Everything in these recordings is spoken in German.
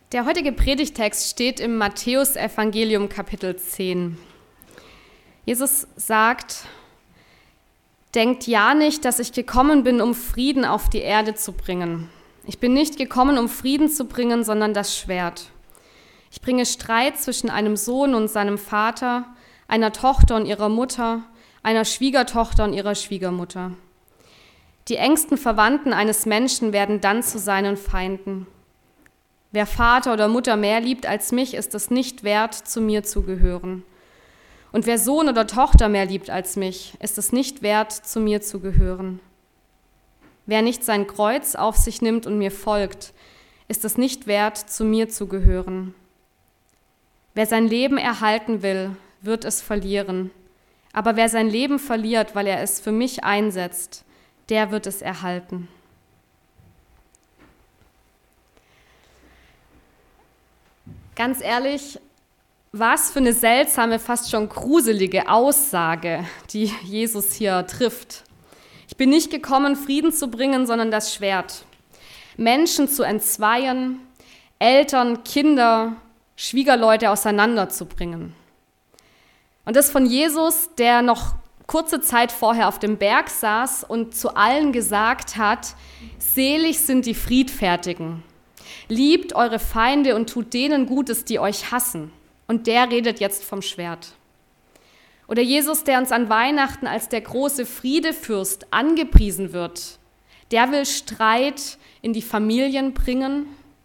Der heutige Predigtext steht im Matthäusevangelium Kapitel 10. Jesus sagt: Denkt ja nicht, dass ich gekommen bin, um Frieden auf die Erde zu bringen. Ich bin nicht gekommen, um Frieden zu bringen, sondern das Schwert. Ich bringe Streit zwischen einem Sohn und seinem Vater, einer Tochter und ihrer Mutter, einer Schwiegertochter und ihrer Schwiegermutter. Die engsten Verwandten eines Menschen werden dann zu seinen Feinden. Wer Vater oder Mutter mehr liebt als mich, ist es nicht wert, zu mir zu gehören. Und wer Sohn oder Tochter mehr liebt als mich, ist es nicht wert, zu mir zu gehören. Wer nicht sein Kreuz auf sich nimmt und mir folgt, ist es nicht wert, zu mir zu gehören. Wer sein Leben erhalten will, wird es verlieren. Aber wer sein Leben verliert, weil er es für mich einsetzt, der wird es erhalten. Ganz ehrlich, was für eine seltsame, fast schon gruselige Aussage, die Jesus hier trifft. Ich bin nicht gekommen, Frieden zu bringen, sondern das Schwert. Menschen zu entzweien, Eltern, Kinder, Schwiegerleute auseinanderzubringen. Und das von Jesus, der noch kurze Zeit vorher auf dem Berg saß und zu allen gesagt hat: Selig sind die Friedfertigen. Liebt eure Feinde und tut denen Gutes, die euch hassen. Und der redet jetzt vom Schwert. Oder Jesus, der uns an Weihnachten als der große Friedefürst angepriesen wird, der will Streit in die Familien bringen.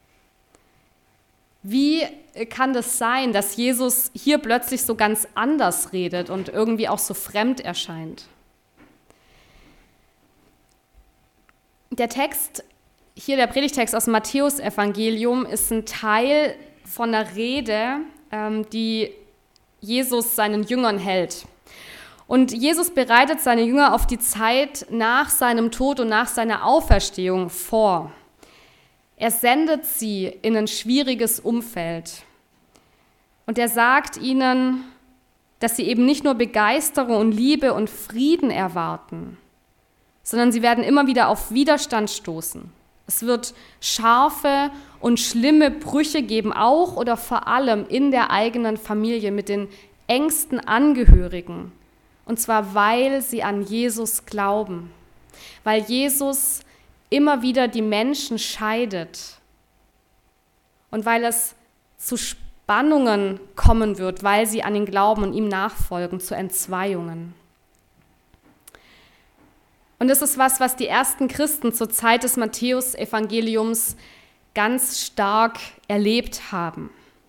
Wie kann das sein, dass Jesus hier plötzlich so ganz anders redet und irgendwie auch so fremd erscheint? Der Text hier, der Predigtext aus dem Matthäusevangelium, ist ein Teil von einer Rede, die Jesus seinen Jüngern hält. Und Jesus bereitet seine Jünger auf die Zeit nach seinem Tod und nach seiner Auferstehung vor. Er sendet sie in ein schwieriges Umfeld. Und er sagt ihnen, dass sie eben nicht nur Begeisterung und Liebe und Frieden erwarten, sondern sie werden immer wieder auf Widerstand stoßen. Es wird scharfe und schlimme Brüche geben, auch oder vor allem in der eigenen Familie mit den engsten Angehörigen. Und zwar, weil sie an Jesus glauben, weil Jesus immer wieder die Menschen scheidet und weil es zu Spannungen kommen wird, weil sie an ihn glauben und ihm nachfolgen, zu Entzweiungen. Und das ist was die ersten Christen zur Zeit des Matthäusevangeliums ganz stark erlebt haben.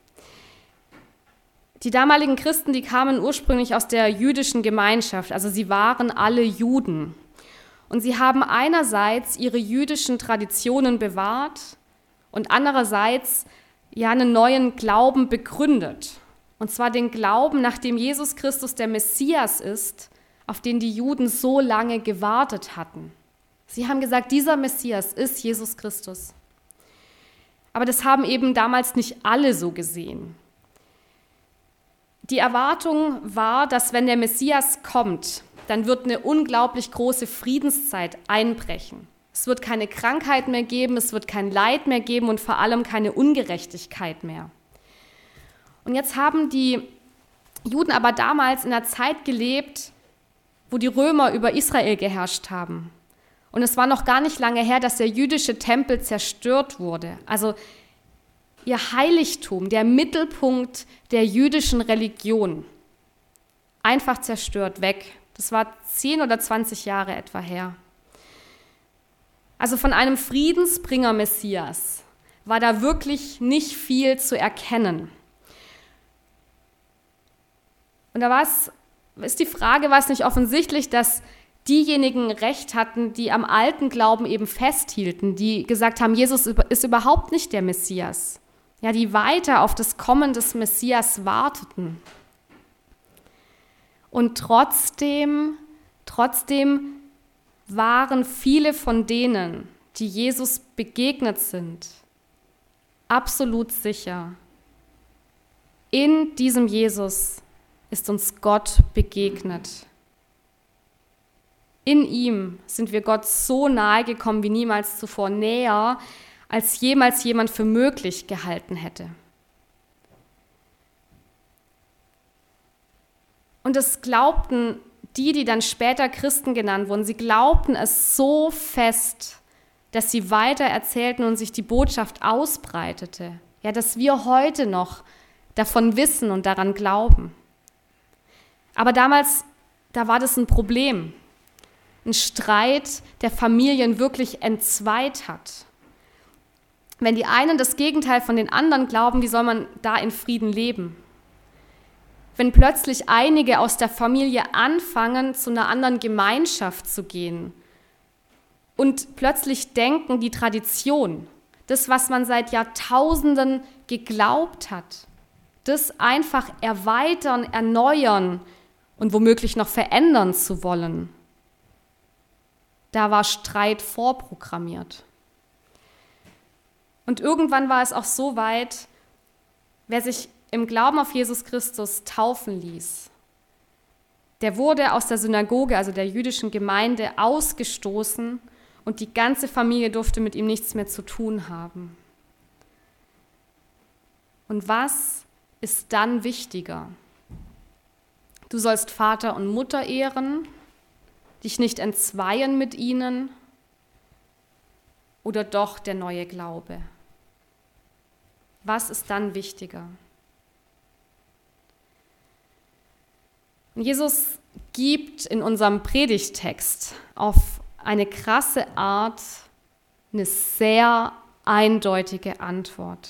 Die damaligen Christen, die kamen ursprünglich aus der jüdischen Gemeinschaft, also sie waren alle Juden. Und sie haben einerseits ihre jüdischen Traditionen bewahrt und andererseits einen neuen Glauben begründet. Und zwar den Glauben, nachdem Jesus Christus der Messias ist, auf den die Juden so lange gewartet hatten. Sie haben gesagt, dieser Messias ist Jesus Christus. Aber das haben eben damals nicht alle so gesehen. Die Erwartung war, dass wenn der Messias kommt, dann wird eine unglaublich große Friedenszeit einbrechen. Es wird keine Krankheit mehr geben, es wird kein Leid mehr geben und vor allem keine Ungerechtigkeit mehr. Und jetzt haben die Juden aber damals in einer Zeit gelebt, wo die Römer über Israel geherrscht haben. Und es war noch gar nicht lange her, dass der jüdische Tempel zerstört wurde. Also ihr Heiligtum, der Mittelpunkt der jüdischen Religion, einfach zerstört, weg. Das war 10 oder 20 Jahre etwa her. Also von einem Friedensbringer Messias war da wirklich nicht viel zu erkennen. Und da ist die Frage, war es nicht offensichtlich, dass diejenigen Recht hatten, die am alten Glauben eben festhielten, die gesagt haben, Jesus ist überhaupt nicht der Messias, ja, die weiter auf das Kommen des Messias warteten. Und trotzdem waren viele von denen, die Jesus begegnet sind, absolut sicher, in diesem Jesus ist uns Gott begegnet. In ihm sind wir Gott so nahe gekommen wie niemals zuvor, näher, als jemals jemand für möglich gehalten hätte. Und es glaubten die dann später Christen genannt wurden, sie glaubten es so fest, dass sie weiter erzählten und sich die Botschaft ausbreitete. Ja, dass wir heute noch davon wissen und daran glauben. Aber damals, da war das ein Problem. Ein Streit, der Familien wirklich entzweit hat. Wenn die einen das Gegenteil von den anderen glauben, wie soll man da in Frieden leben? Wenn plötzlich einige aus der Familie anfangen, zu einer anderen Gemeinschaft zu gehen und plötzlich denken, die Tradition, das, was man seit Jahrtausenden geglaubt hat, das einfach erweitern, erneuern und womöglich noch verändern zu wollen, da war Streit vorprogrammiert. Und irgendwann war es auch so weit, wer sich im Glauben auf Jesus Christus taufen ließ, der wurde aus der Synagoge, also der jüdischen Gemeinde, ausgestoßen und die ganze Familie durfte mit ihm nichts mehr zu tun haben. Und was ist dann wichtiger? Du sollst Vater und Mutter ehren, dich nicht entzweien mit ihnen, oder doch der neue Glaube? Was ist dann wichtiger? Jesus gibt in unserem Predigttext auf eine krasse Art eine sehr eindeutige Antwort.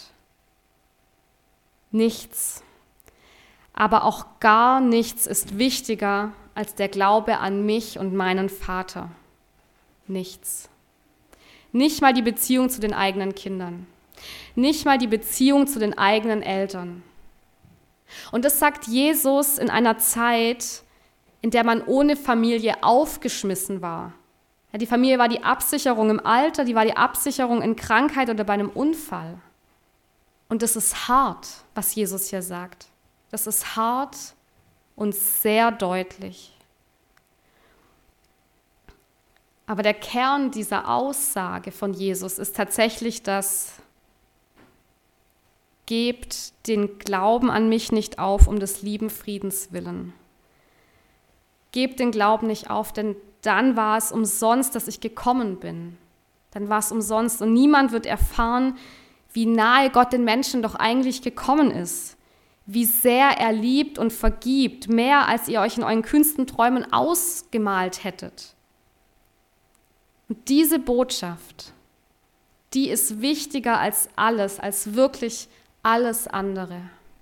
Nichts, aber auch gar nichts ist wichtiger als der Glaube an mich und meinen Vater. Nichts. Nicht mal die Beziehung zu den eigenen Kindern. Nicht mal die Beziehung zu den eigenen Eltern. Und das sagt Jesus in einer Zeit, in der man ohne Familie aufgeschmissen war. Ja, die Familie war die Absicherung im Alter, die war die Absicherung in Krankheit oder bei einem Unfall. Und das ist hart, was Jesus hier sagt. Das ist hart und sehr deutlich. Aber der Kern dieser Aussage von Jesus ist tatsächlich das: Gebt den Glauben an mich nicht auf, um des lieben Friedens willen. Gebt den Glauben nicht auf, denn dann war es umsonst, dass ich gekommen bin. Dann war es umsonst und niemand wird erfahren, wie nahe Gott den Menschen doch eigentlich gekommen ist. Wie sehr er liebt und vergibt, mehr als ihr euch in euren kühnsten Träumen ausgemalt hättet. Und diese Botschaft, die ist wichtiger als alles, als wirklich alles andere.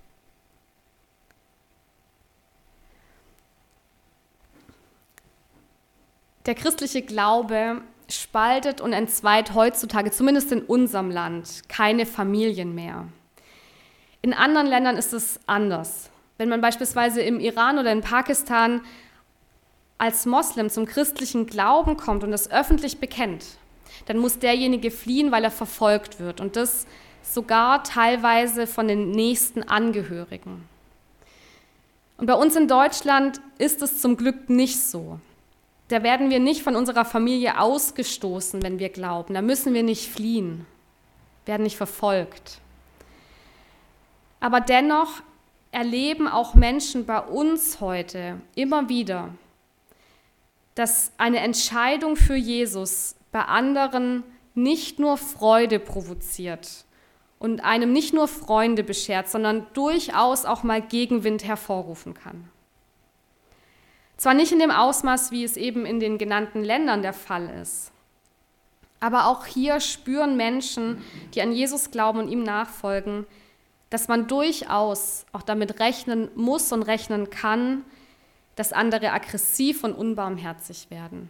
Der christliche Glaube spaltet und entzweit heutzutage, zumindest in unserem Land, keine Familien mehr. In anderen Ländern ist es anders. Wenn man beispielsweise im Iran oder in Pakistan als Moslem zum christlichen Glauben kommt und es öffentlich bekennt, dann muss derjenige fliehen, weil er verfolgt wird. Und das sogar teilweise von den nächsten Angehörigen. Und bei uns in Deutschland ist es zum Glück nicht so. Da werden wir nicht von unserer Familie ausgestoßen, wenn wir glauben. Da müssen wir nicht fliehen, werden nicht verfolgt. Aber dennoch erleben auch Menschen bei uns heute immer wieder, dass eine Entscheidung für Jesus bei anderen nicht nur Freude provoziert und einem nicht nur Freunde beschert, sondern durchaus auch mal Gegenwind hervorrufen kann. Zwar nicht in dem Ausmaß, wie es eben in den genannten Ländern der Fall ist, aber auch hier spüren Menschen, die an Jesus glauben und ihm nachfolgen, dass man durchaus auch damit rechnen muss und rechnen kann, dass andere aggressiv und unbarmherzig werden.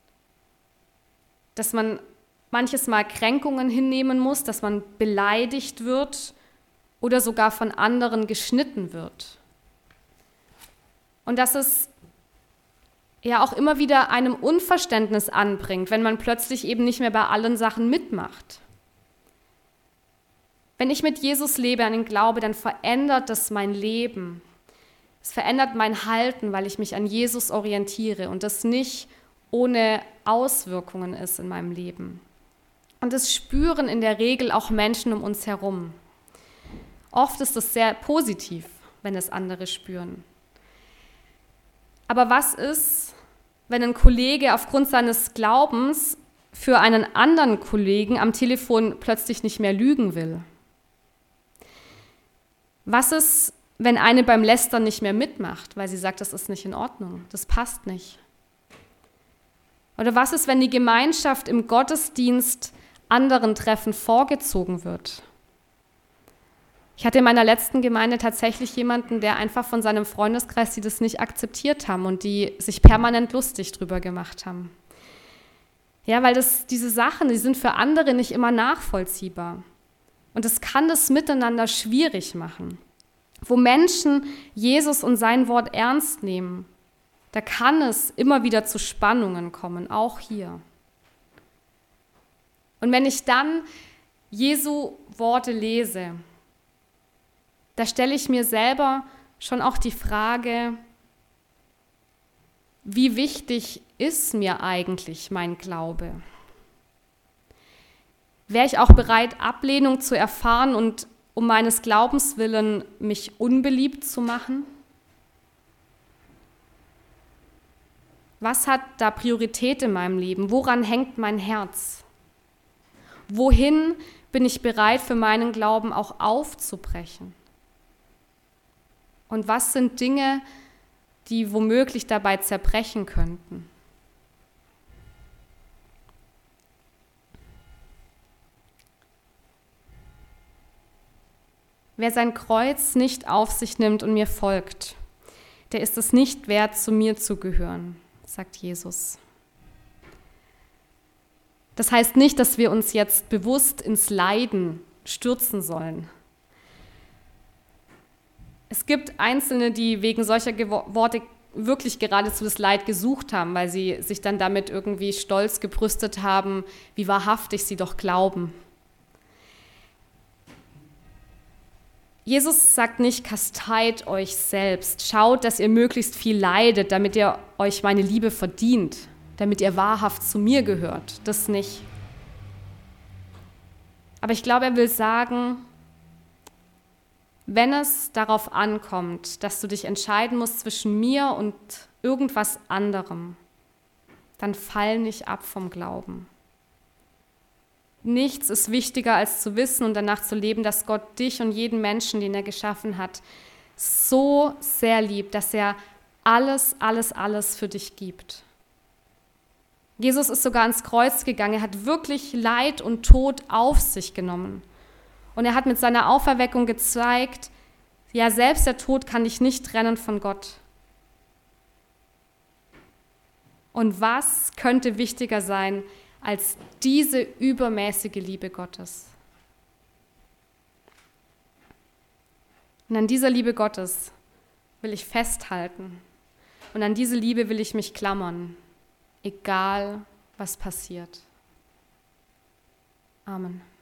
Dass man manches Mal Kränkungen hinnehmen muss, dass man beleidigt wird oder sogar von anderen geschnitten wird. Und dass es ja auch immer wieder einem Unverständnis anbringt, wenn man plötzlich eben nicht mehr bei allen Sachen mitmacht. Wenn ich mit Jesus lebe, an ihn glaube, dann verändert das mein Leben. Es verändert mein Halten, weil ich mich an Jesus orientiere und das nicht ohne Auswirkungen ist in meinem Leben. Und es spüren in der Regel auch Menschen um uns herum. Oft ist es sehr positiv, wenn es andere spüren. Aber was ist, wenn ein Kollege aufgrund seines Glaubens für einen anderen Kollegen am Telefon plötzlich nicht mehr lügen will? Was ist, wenn eine beim Lästern nicht mehr mitmacht, weil sie sagt, das ist nicht in Ordnung, das passt nicht? Oder was ist, wenn die Gemeinschaft im Gottesdienst anderen Treffen vorgezogen wird? Ich hatte in meiner letzten Gemeinde tatsächlich jemanden, der einfach von seinem Freundeskreis, die das nicht akzeptiert haben und die sich permanent lustig drüber gemacht haben. Ja, weil diese Sachen, die sind für andere nicht immer nachvollziehbar. Und es kann das Miteinander schwierig machen. Wo Menschen Jesus und sein Wort ernst nehmen, da kann es immer wieder zu Spannungen kommen, auch hier. Und wenn ich dann Jesu Worte lese, da stelle ich mir selber schon auch die Frage, wie wichtig ist mir eigentlich mein Glaube? Wäre ich auch bereit, Ablehnung zu erfahren und um meines Glaubens willen mich unbeliebt zu machen? Was hat da Priorität in meinem Leben? Woran hängt mein Herz? Wohin bin ich bereit, für meinen Glauben auch aufzubrechen? Und was sind Dinge, die womöglich dabei zerbrechen könnten? Wer sein Kreuz nicht auf sich nimmt und mir folgt, der ist es nicht wert, zu mir zu gehören, sagt Jesus. Das heißt nicht, dass wir uns jetzt bewusst ins Leiden stürzen sollen. Es gibt Einzelne, die wegen solcher Worte wirklich geradezu das Leid gesucht haben, weil sie sich dann damit irgendwie stolz gebrüstet haben, wie wahrhaftig sie doch glauben. Jesus sagt nicht, kasteit euch selbst, schaut, dass ihr möglichst viel leidet, damit ihr euch meine Liebe verdient, damit ihr wahrhaft zu mir gehört. Das nicht. Aber ich glaube, er will sagen, wenn es darauf ankommt, dass du dich entscheiden musst zwischen mir und irgendwas anderem, dann fall nicht ab vom Glauben. Nichts ist wichtiger, als zu wissen und danach zu leben, dass Gott dich und jeden Menschen, den er geschaffen hat, so sehr liebt, dass er alles für dich gibt. Jesus ist sogar ans Kreuz gegangen, er hat wirklich Leid und Tod auf sich genommen. Und er hat mit seiner Auferweckung gezeigt, ja, selbst der Tod kann dich nicht trennen von Gott. Und was könnte wichtiger sein als diese übermäßige Liebe Gottes? Und an dieser Liebe Gottes will ich festhalten. Und an diese Liebe will ich mich klammern, egal was passiert. Amen.